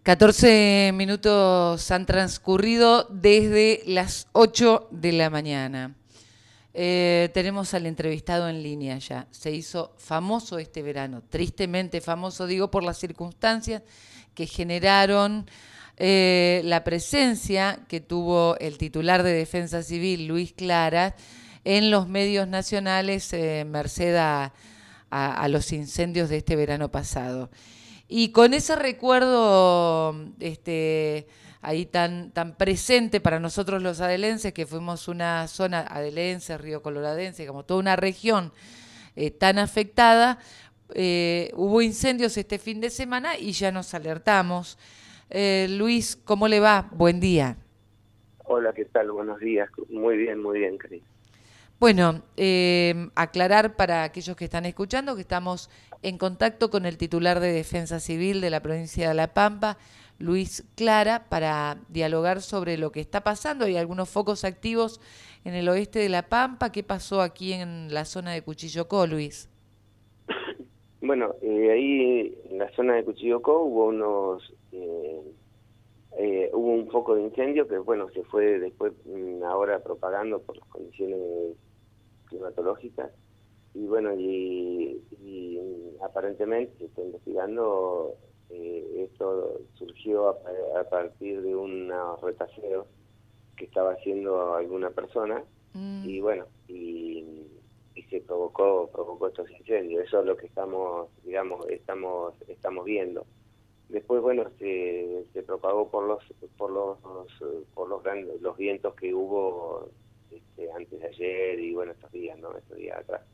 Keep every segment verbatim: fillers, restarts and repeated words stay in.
catorce minutos han transcurrido desde las ocho de la mañana. Eh, tenemos al entrevistado en línea ya. Se hizo famoso este verano, tristemente famoso, digo, por las circunstancias que generaron eh, la presencia que tuvo el titular de Defensa Civil, Luis Clara, en los medios nacionales, eh, merced a, a, a los incendios de este verano pasado. Y con ese recuerdo este, ahí tan, tan presente para nosotros los adelenses, que fuimos una zona adelense, río coloradense, como toda una región eh, tan afectada, eh, hubo incendios este fin de semana y ya nos alertamos. Eh, Luis, ¿cómo le va? Buen día. Hola, ¿qué tal? Buenos días. Muy bien, muy bien, Cris. Bueno, eh, aclarar para aquellos que están escuchando que estamos en contacto con el titular de Defensa Civil de la provincia de La Pampa, Luis Clara, para dialogar sobre lo que está pasando. Hay algunos focos activos en el oeste de La Pampa. ¿Qué pasó aquí en la zona de Cuchillocó, Luis? Bueno, eh, ahí en la zona de Cuchillocó hubo unos, eh, eh, hubo un foco de incendio que, bueno, se fue después mm, ahora propagando por las condiciones climatológicas. Y bueno, y, y aparentemente se está investigando, eh, esto surgió a, a partir de unos retaseos que estaba haciendo alguna persona. Mm. Y bueno, y, y se provocó provocó estos incendios. Eso es lo que estamos, digamos, estamos estamos viendo. Después, bueno, se, se propagó por los por los por los grandes los vientos que hubo este, antes de ayer y bueno, estos días, ¿no? Estos días atrás.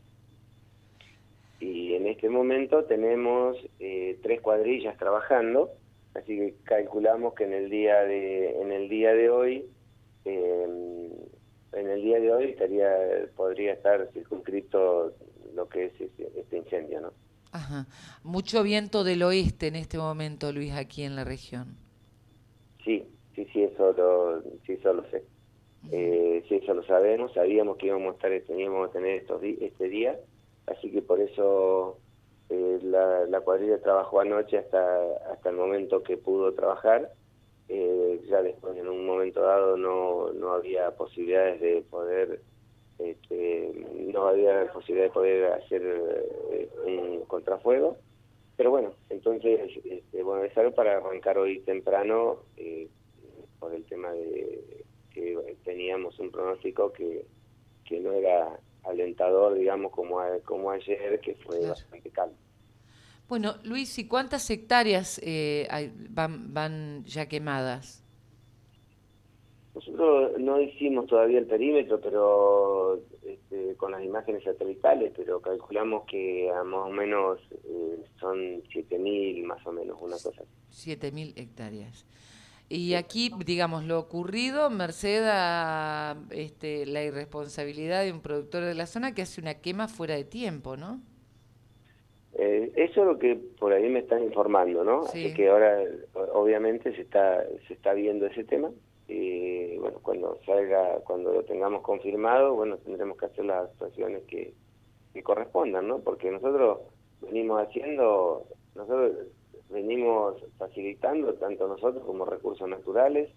Y en este momento tenemos eh, tres cuadrillas trabajando, así que calculamos que en el día de en el día de hoy eh, en el día de hoy estaría podría estar circunscrito lo que es este, este incendio, ¿no? Ajá. Mucho viento del oeste en este momento, Luis, aquí en la región. Sí, sí, sí, eso lo, sí, eso lo sé. Eh, sí, eso lo sabemos, sabíamos que íbamos a estar, teníamos que tener estos di este día, así que por eso eh, la, la cuadrilla trabajó anoche hasta hasta el momento que pudo trabajar. Eh, ya después, en un momento dado, no, no había posibilidades de poder, este, no había posibilidad de poder hacer eh, un contrafuego. Pero bueno, entonces, este, bueno, es algo para arrancar hoy temprano, eh, por el tema de que teníamos un pronóstico que, que no era alentador, digamos, como, a, como ayer, que fue Claro. bastante calmo. Bueno, Luis, ¿y cuántas hectáreas eh, hay- van, van ya quemadas? Nosotros no hicimos todavía el perímetro, pero este, con las imágenes satelitales, pero calculamos que a más o menos eh, son siete mil, más o menos, una cosa así. Siete mil hectáreas. Y Sí. aquí, digamos, lo ocurrido, merced a este, la irresponsabilidad de un productor de la zona que hace una quema fuera de tiempo, ¿no? Eh, eso es lo que por ahí me están informando, ¿no? Así Sí. que ahora, o- obviamente, se está se está viendo ese tema. Y bueno, cuando salga, cuando lo tengamos confirmado, bueno, tendremos que hacer las actuaciones que, que correspondan, ¿no? Porque nosotros venimos haciendo, nosotros venimos facilitando, tanto nosotros como recursos naturales,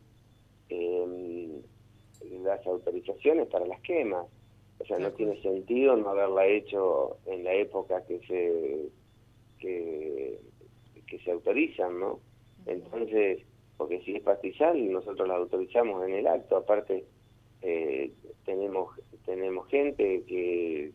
eh, las autorizaciones para las quemas. O sea, De no acuerdo. tiene sentido no haberla hecho en la época que se que, que se autorizan, ¿no? Entonces, porque si es pastizal, nosotros la autorizamos en el acto. Aparte, eh, tenemos tenemos gente que,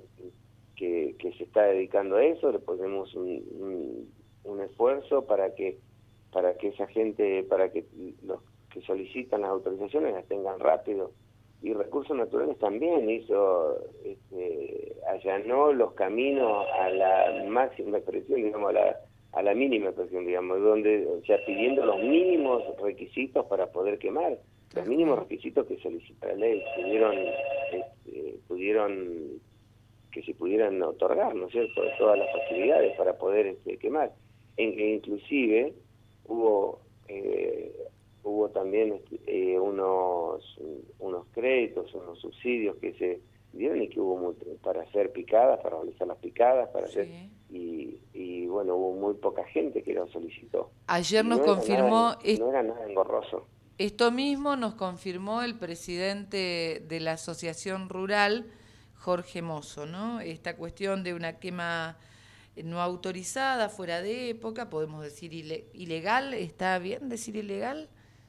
que que se está dedicando a eso, le ponemos un, un, un esfuerzo para que para que esa gente, para que los que solicitan las autorizaciones las tengan rápido. Y Recursos Naturales también hizo, este, allanó los caminos a la máxima expresión, digamos, a la, a la mínima expresión, digamos, donde, o sea, pidiendo los mínimos requisitos para poder quemar, los Tal mínimos cual. requisitos que solicita la ley, pudieron, este, pudieron que se pudieran otorgar, ¿no es cierto?, todas las facilidades para poder este, quemar. En, e inclusive hubo eh, hubo también eh, unos unos créditos, unos subsidios que se dieron y que hubo para hacer picadas, para realizar las picadas, para hacer Sí. y, y bueno, hubo muy poca gente que lo solicitó. Ayer Y nos no era confirmó, nada, es- no era nada engorroso. esto mismo nos confirmó el presidente de la Asociación Rural, Jorge Mozo, ¿no? Esta cuestión de una quema no autorizada, fuera de época, podemos decir ile- ilegal, ¿está bien decir ilegal?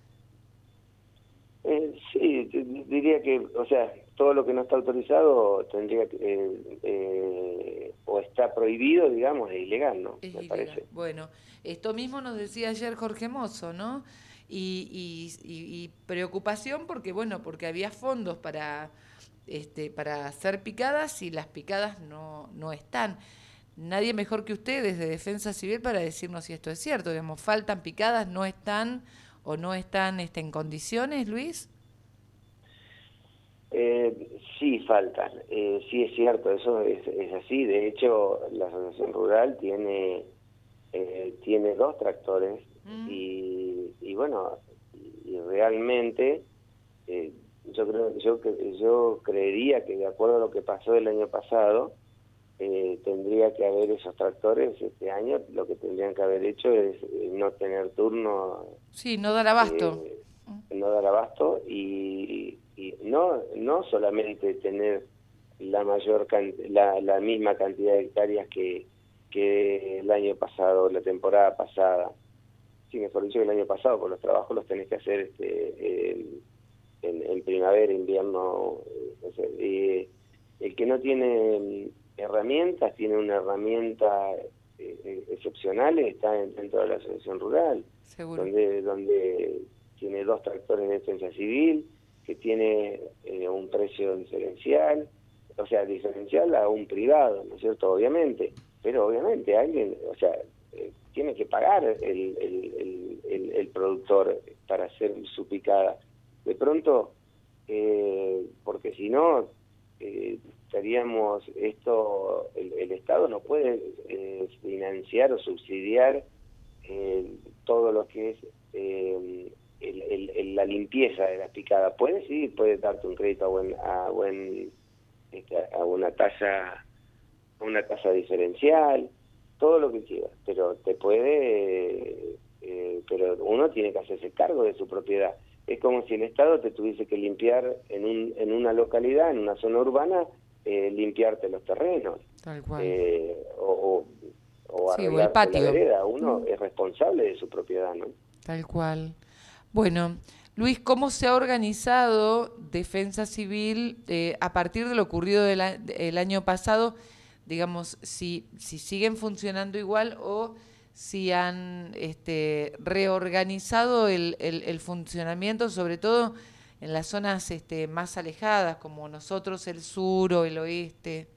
Eh, sí, d- d- diría que, o sea, todo lo que no está autorizado tendría que, eh, eh, o está prohibido, digamos, es ilegal, ¿no? Es Me ilegal. parece. Bueno, esto mismo nos decía ayer Jorge Mozo, ¿no? Y, y- y- y preocupación porque, bueno, porque había fondos para, este, para hacer picadas y las picadas no, no están. Nadie mejor que ustedes de Defensa Civil para decirnos si esto es cierto. Digamos, faltan picadas, no están o no están este, en condiciones, Luis. Eh, sí, faltan. Eh, sí, es cierto, eso es, es así. De hecho, la Asociación Rural tiene eh, tiene dos tractores Mm. y, y bueno, y realmente eh, yo creo yo que yo creería que de acuerdo a lo que pasó el año pasado, eh, tendría que haber esos tractores este año. Lo que tendrían que haber hecho es eh, no tener turno, Sí, no dar abasto. eh, no dar abasto y, y no no solamente tener la mayor can- la, la misma cantidad de hectáreas que, que el año pasado, la temporada pasada, sí, mejor dicho que el año pasado, porque los trabajos los tenés que hacer este en, en, en primavera, invierno, eh, o sea, eh, el que no tiene herramientas, tiene una herramienta eh, excepcional, está dentro de la asociación rural, Seguro. donde donde tiene dos tractores de defensa civil, que tiene eh, un precio diferencial, o sea, diferencial a un privado, ¿no es cierto? Obviamente, pero obviamente alguien, o sea, eh, tiene que pagar el, el, el, el, el productor para hacer su picada. De pronto, eh, porque si no, eh, estaríamos, esto, el, el Estado no puede eh, financiar o subsidiar eh, todo lo que es eh, el, el, el, la limpieza de las picadas. Puede, sí, puede darte un crédito a buen, a buen este, a una tasa, a una tasa diferencial, todo lo que quieras, pero te puede, eh, pero uno tiene que hacerse cargo de su propiedad. Es como si el Estado te tuviese que limpiar en un, en una localidad, en una zona urbana, eh, limpiarte los terrenos, Tal cual. eh, o, o, o Sí, o el arreglarte la patio. vereda. Uno Mm. es responsable de su propiedad, ¿no? Tal cual. Bueno, Luis, ¿cómo se ha organizado Defensa Civil eh, a partir de lo ocurrido del a- el año pasado? Digamos, si, si siguen funcionando igual o si han este, reorganizado el, el, el funcionamiento, sobre todo en las zonas este, más alejadas, como nosotros, el sur o el oeste.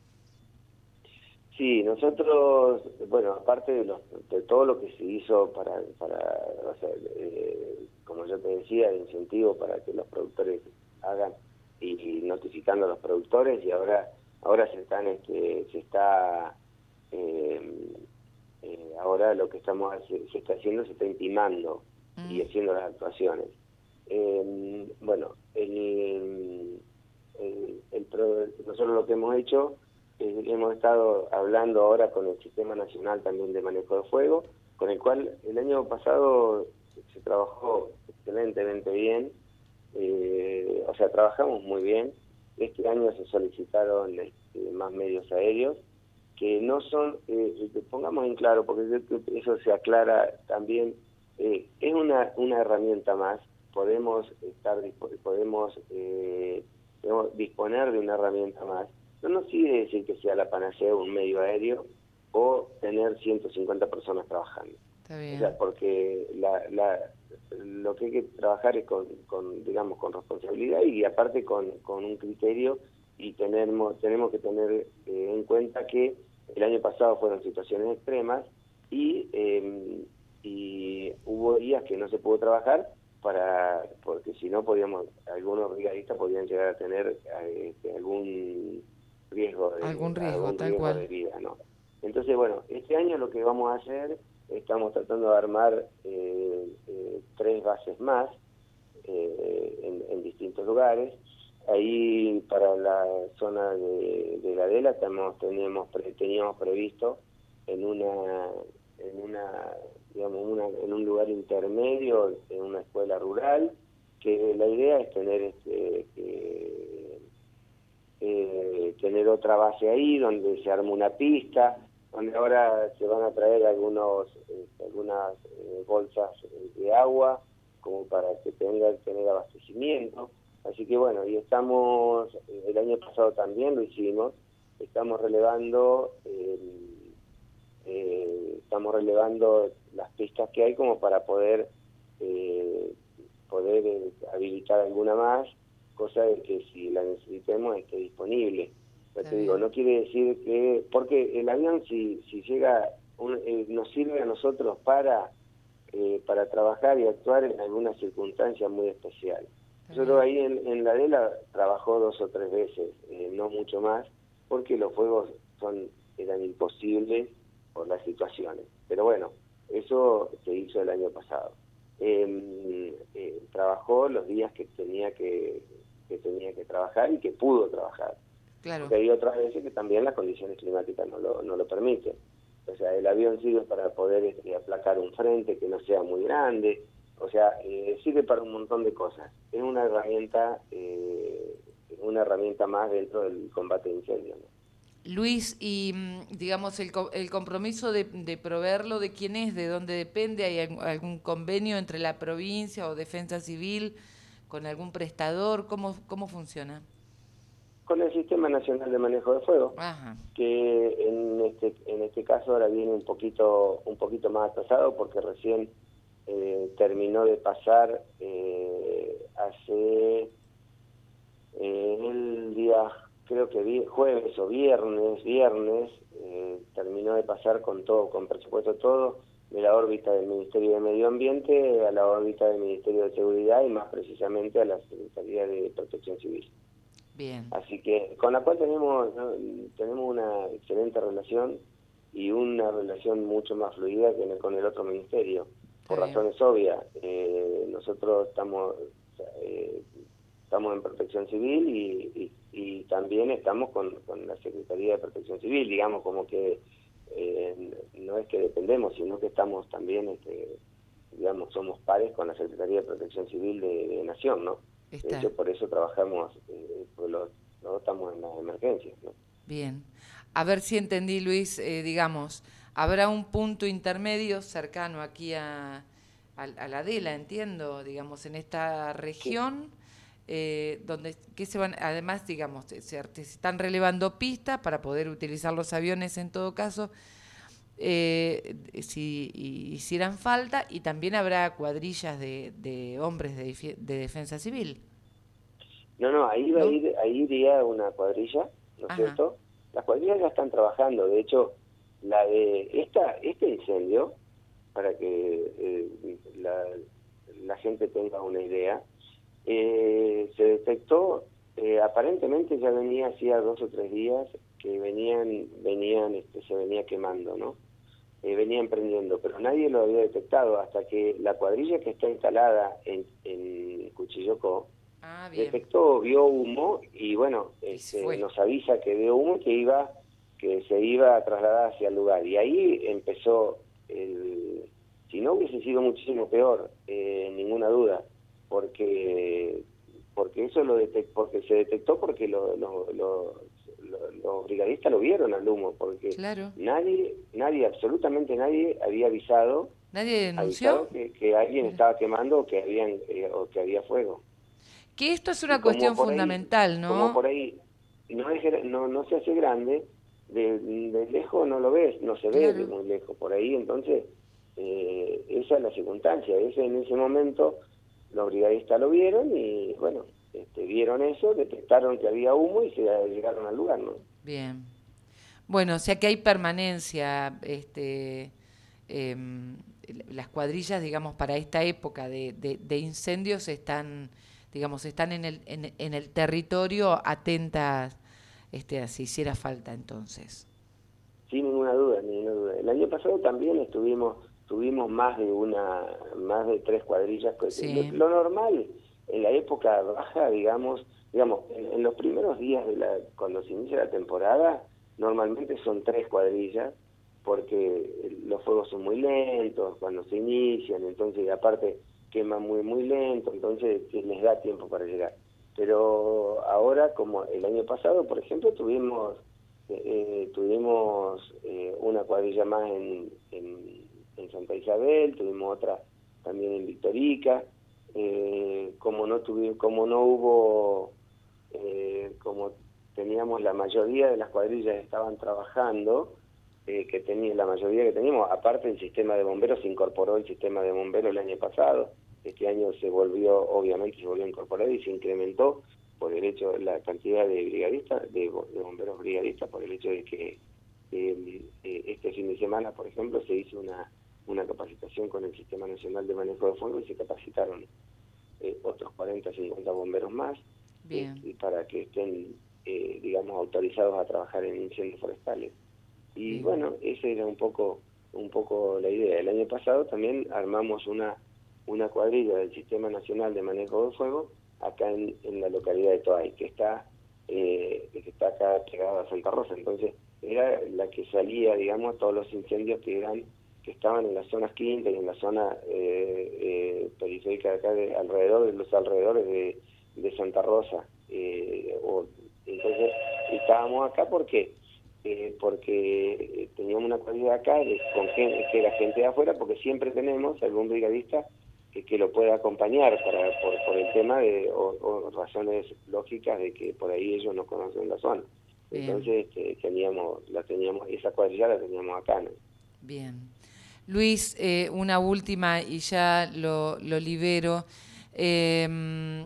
Sí, nosotros, bueno, aparte de, los, de todo lo que se hizo para, para o sea, eh, como yo te decía, de incentivo para que los productores hagan y, y notificando a los productores, y ahora ahora se están este, se está eh, eh, ahora lo que estamos se está haciendo, se está intimando Mm. y haciendo las actuaciones. Eh, bueno, el, el, el pro, nosotros lo que hemos hecho, eh, hemos estado hablando ahora con el Sistema Nacional también de Manejo de Fuego, con el cual el año pasado se trabajó excelentemente bien, eh, o sea, trabajamos muy bien. Este año se solicitaron este, más medios aéreos, que no son, eh, que pongamos en claro, porque eso se aclara también, eh, es una, una herramienta más, podemos estar podemos, eh, podemos disponer de una herramienta más. No nos quiere decir que sea la panacea un medio aéreo o tener ciento cincuenta personas trabajando. Está bien. O sea, porque la, la, lo que hay que trabajar es con, con digamos, con responsabilidad y aparte con, con un criterio, y tenemos, tenemos que tener eh, en cuenta que el año pasado fueron situaciones extremas y, eh, y hubo días que no se pudo trabajar para porque si no podíamos, algunos brigadistas podían llegar a tener eh, algún riesgo de Algún riesgo, algún tal riesgo cual. de vida, ¿no? Entonces, bueno, este año lo que vamos a hacer, estamos tratando de armar eh, eh, tres bases más eh, en, en distintos lugares. Ahí para la zona de, de la Adela tenemos, teníamos, pre, teníamos previsto en una, en una, digamos, una, en un lugar intermedio, en una escuela rural, que la idea es tener este, que, eh, tener otra base ahí, donde se arma una pista, donde ahora se van a traer algunos, eh, algunas eh, bolsas de agua, como para que tenga tener abastecimiento. Así que bueno, y estamos, el año pasado también lo hicimos, estamos relevando, eh, eh, estamos relevando las pistas que hay como para poder, eh, poder eh, habilitar alguna más, cosa de que si la necesitemos esté disponible. Ya te digo, no quiere decir que, porque el avión si, si llega, un, eh, nos sirve a nosotros para, eh, para trabajar y actuar en alguna circunstancia muy especial. Nosotros ahí en, en la Adela trabajó dos o tres veces, eh, no mucho más, porque los fuegos son eran imposibles por las situaciones. Pero bueno, eso se hizo el año pasado. Eh, eh, trabajó los días que tenía que, que tenía que trabajar y que pudo trabajar. Claro. Porque hay otras veces que también las condiciones climáticas no lo, no lo permiten. O sea, el avión sirve para poder este, aplacar un frente que no sea muy grande. O sea, eh, sirve para un montón de cosas. Es una herramienta, eh, una herramienta más dentro del combate de incendios, ¿no? Luis, y digamos, el, el compromiso de, de proveerlo, ¿de quién es? ¿De dónde depende? ¿Hay algún convenio entre la provincia o Defensa Civil con algún prestador? ¿Cómo, cómo funciona? Con el Sistema Nacional de Manejo de Fuego, Ajá. que en este en este caso ahora viene un poquito un poquito más atrasado porque recién eh, terminó de pasar eh, hace eh, el día, creo que vi, jueves o viernes, viernes, eh, terminó de pasar con todo, con presupuesto todo, de la órbita del Ministerio de Medio Ambiente a la órbita del Ministerio de Seguridad y más precisamente a la Secretaría de Protección Civil. Bien. Así que con la cual tenemos ¿no? tenemos una excelente relación y una relación mucho más fluida que con el otro ministerio, por Está bien. razones obvias. Eh, nosotros estamos eh, estamos en Protección Civil y, y, y también estamos con, con la Secretaría de Protección Civil, digamos como que eh, no es que dependemos, sino que estamos también, este, digamos, somos pares con la Secretaría de Protección Civil de, de Nación, ¿no? Está. De hecho, por eso trabajamos, eh, pues los, nosotros estamos en las emergencias, ¿no? Bien. A ver si entendí, Luis, eh, digamos, habrá un punto intermedio cercano aquí a, a, a la Adela, entiendo, digamos, en esta región, sí. eh, donde que se van, además, digamos, se, se están relevando pistas para poder utilizar los aviones en todo caso, eh, si hicieran falta, y también habrá cuadrillas de, de hombres de, de defensa civil. No, no, ahí va ¿No? a ir, ahí iría una cuadrilla, ¿no es cierto? Las cuadrillas ya están trabajando, de hecho, la de esta este incendio, para que eh, la, la gente tenga una idea, eh, se detectó, eh, aparentemente ya venía hacía dos o tres días que venían, venían, este, se venía quemando, ¿no? Eh, venían prendiendo, pero nadie lo había detectado hasta que la cuadrilla que está instalada en, en Cuchillocó ah, bien. detectó, vio humo y bueno, Y este, nos avisa que vio humo que iba, que se iba a trasladar hacia el lugar y ahí empezó el, si no hubiese sido muchísimo peor, eh, ninguna duda, porque porque eso lo detect, porque se detectó porque lo, lo, lo, lo, los brigadistas lo vieron al humo, porque claro. nadie, nadie, absolutamente nadie había avisado, ¿Nadie denunció? avisado que, que alguien Mira. estaba quemando o que habían eh, o que había fuego. Que esto es una cuestión fundamental, ahí, ¿no? Como por ahí no, es, no, no se hace grande, de, de lejos no lo ves, no se claro. ve de muy lejos por ahí, entonces eh, esa es la circunstancia. Ese, en ese momento los brigadistas lo vieron y bueno, este, vieron eso, detectaron que había humo y se llegaron al lugar, ¿no? Bien. Bueno, o sea que hay permanencia, este, eh, las cuadrillas, digamos, para esta época de, de, de incendios están, digamos, están en el, en, en el territorio atentas, este, si hiciera falta entonces. Sin ninguna duda, ninguna duda. El año pasado también estuvimos, tuvimos más de una, más de tres cuadrillas. Sí. Lo, lo normal en la época baja, digamos, digamos, en, en los primeros días de la, cuando se inicia la temporada, normalmente son tres cuadrillas, porque los fuegos son muy lentos cuando se inician, entonces y aparte queman muy muy lento, entonces les da tiempo para llegar. Pero ahora, como el año pasado, por ejemplo, tuvimos eh, tuvimos eh, una cuadrilla más en, en, en Santa Isabel, tuvimos otra también en Victorica, eh, como no tuvimos, como no hubo, eh, como teníamos la mayoría de las cuadrillas estaban trabajando, eh, que tenía la mayoría que teníamos, aparte el sistema de bomberos, se incorporó el sistema de bomberos el año pasado. Este año se volvió, obviamente se volvió a incorporar y se incrementó por el hecho, la cantidad de brigadistas, de, de bomberos brigadistas, por el hecho de que eh, eh, este fin de semana, por ejemplo, se hizo una, una capacitación con el Sistema Nacional de Manejo de Fuego y se capacitaron eh, otros cuarenta, cincuenta bomberos más eh, para que estén, eh, digamos, autorizados a trabajar en incendios forestales. Y Bien. bueno, esa era un poco, un poco la idea. El año pasado también armamos una una cuadrilla del Sistema Nacional de Manejo de Fuego acá en, en la localidad de Toay, que está eh, que está acá pegada a Santa Rosa. Entonces era la que salía, digamos, a todos los incendios que eran que estaban en las zonas quinta y en la zona eh, eh, periférica de acá, de, alrededor de los alrededores de, de Santa Rosa. Eh, o, entonces estábamos acá porque eh, porque teníamos una cuadrilla acá de, con gente, que era gente de afuera, porque siempre tenemos algún brigadista que, que lo pueda acompañar para por, por el tema de o, o razones lógicas de que por ahí ellos no conocen la zona. Bien. Entonces este, teníamos la teníamos esa cuadrilla la teníamos acá, ¿no? Bien. Luis, eh, una última y ya lo, lo libero. Eh,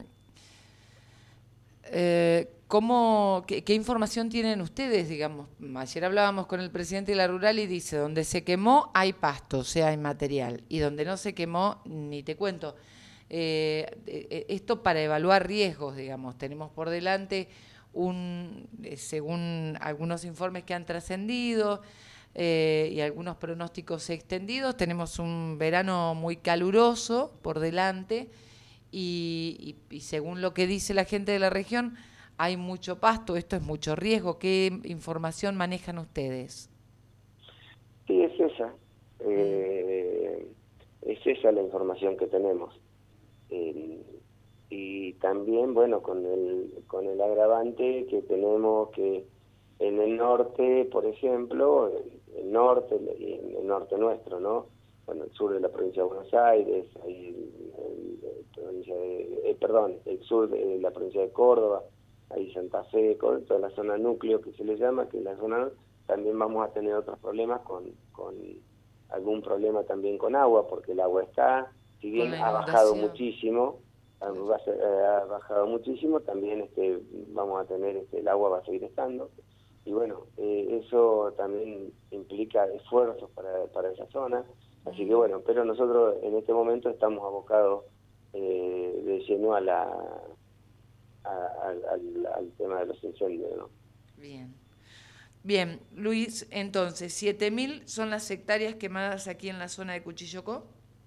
eh, ¿cómo, qué, ¿Qué información tienen ustedes? Digamos, ayer hablábamos con el presidente de la Rural y dice, donde se quemó hay pasto, o sea, hay material, y donde no se quemó, ni te cuento. Eh, esto para evaluar riesgos, digamos, tenemos por delante, un, según algunos informes que han trascendido, Eh, y algunos pronósticos extendidos, tenemos un verano muy caluroso por delante y, y, y según lo que dice la gente de la región, hay mucho pasto, esto es mucho riesgo. ¿Qué información manejan ustedes? Sí, es esa. Eh, es esa la información que tenemos. Eh, y también, bueno, con el, con el agravante que tenemos que en el norte, por ejemplo, el norte, el, el norte nuestro, ¿no? Bueno, el sur de la provincia de Buenos Aires, ahí el, el, provincia de, eh, perdón, el sur de la provincia de Córdoba, ahí Santa Fe, toda la zona núcleo que se le llama, que es la zona, también vamos a tener otros problemas con, con algún problema también con agua, porque el agua está, si bien ha bajado muchísimo, ha, ha bajado muchísimo, también este vamos a tener, este el agua va a seguir estando. Y bueno, eh, eso también implica esfuerzos para, para esa zona, así que bueno, pero nosotros en este momento estamos abocados eh, de lleno a la, a, a, al, al tema de los incendios, ¿no? Bien. Bien, Luis, entonces, siete mil son las hectáreas quemadas aquí en la zona de Cuchillocó.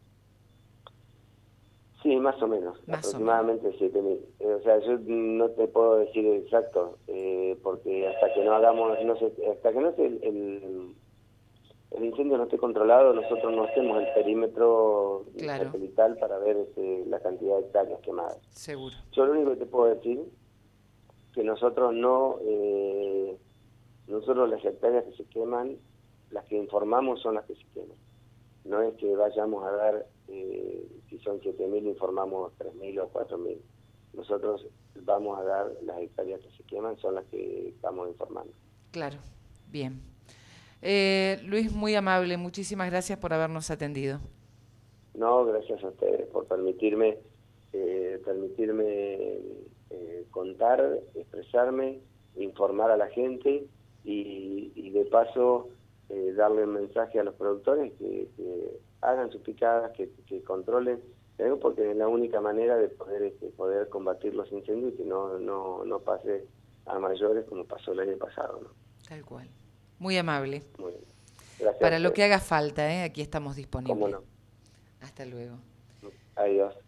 Sí, más o menos, más aproximadamente siete mil. Eh, o sea, yo no te puedo decir exacto, eh, porque hasta que no hagamos, no sé, hasta que no esté el, el, el incendio no esté controlado, nosotros no hacemos el perímetro claro. satelital para ver este, la cantidad de hectáreas quemadas. Seguro. Yo lo único que te puedo decir que nosotros no, eh, nosotros las hectáreas que se queman, las que informamos son las que se queman. No es que vayamos a dar, eh, si son siete mil, informamos tres mil o cuatro mil. Nosotros vamos a dar las hectáreas que se queman, son las que estamos informando. Claro, bien. Eh, Luis, muy amable, muchísimas gracias por habernos atendido. No, gracias a ustedes por permitirme, eh, permitirme eh, contar, expresarme, informar a la gente y, y de paso... Eh, darle un mensaje a los productores que, que hagan sus picadas, que, que controlen, porque es la única manera de poder este, poder combatir los incendios y que no, no, no pase a mayores como pasó el año pasado, ¿no? Tal cual. Muy amable. Muy bien. Gracias. Para lo que haga falta, ¿eh? Aquí estamos disponibles. ¿Cómo no? Hasta luego. Adiós.